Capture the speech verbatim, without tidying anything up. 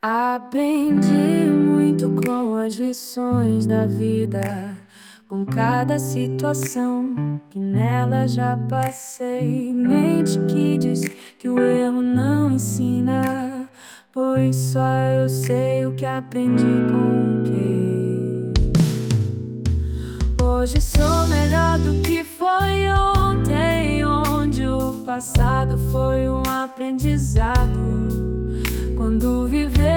Aprendi muito com as lições da vida, com cada situação que nela já passei. Mente que diz que o erro não ensina, pois só eu sei o que aprendi com o que. Hoje sou melhor do que foi ontem, onde o passado foi um aprendizado. Quando viver